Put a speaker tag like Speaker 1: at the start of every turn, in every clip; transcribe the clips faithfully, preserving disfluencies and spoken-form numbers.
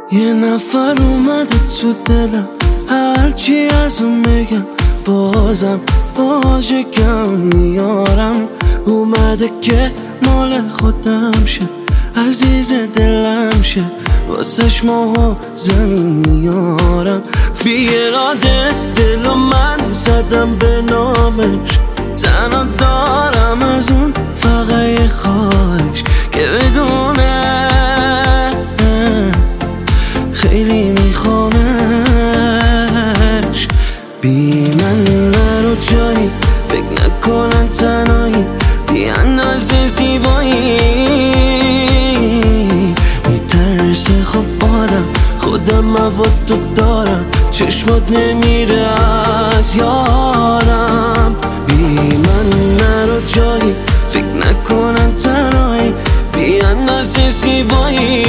Speaker 1: یه نفر اومده تو دلم، هرچی از اون میگم بازم واژه کم میارم. اومده که مال خودم شه، عزیز دلم شه، واسش ماه و زمین میارم. بی اراده دل و من زدم به نامش، تنها دارم از اون فقط یه خواهش که بدونه خیلی میخوامش. بی من نرو جایی، فکر نکنن تنهایی، بی اندازه زیبایی. میترسه خب آدم، خودم مواد تو دارم، چشمات نمیره از یارم. بی من نرو جایی، فکر نکنن تنهایی، بی اندازه زیبایی.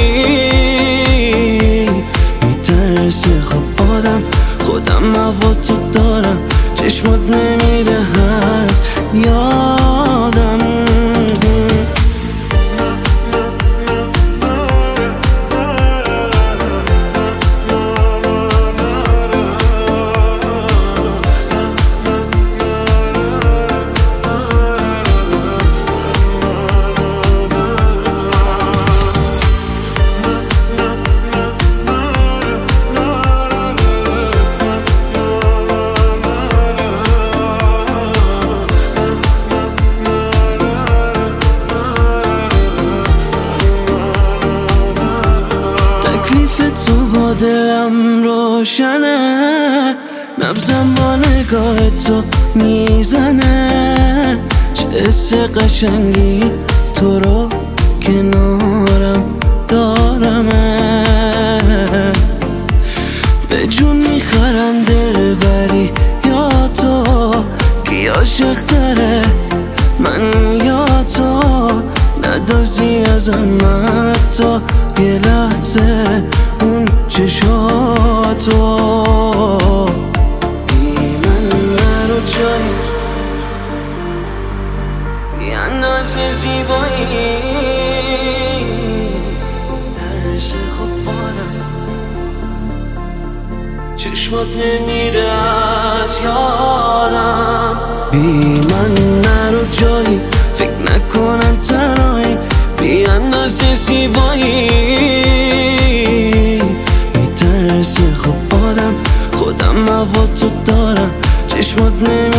Speaker 1: میترسه خب آدم، خودم مواد تو دارم، چشمات نمیره از یادم. تکلیف تو با دلم روشنه، نبضم با نگاه تو میزنه. چه حس قشنگی تو رو کنارم دارمه، به جون میخرم دل بری یا تو، کی عاشق تره من یا تو. ندازی ازم حتی یه لحظه اون چشاتو. بی من نرو جایی، بی اندازه زیبایی. ترس خب آدم، چشمات نمیره از یارم. بی من نرو جایی، فکر نکنم تنهایی، بی اندازه زیبایی. میترسه خب آدم، خودم مواد تو دارم، چشمات نمیره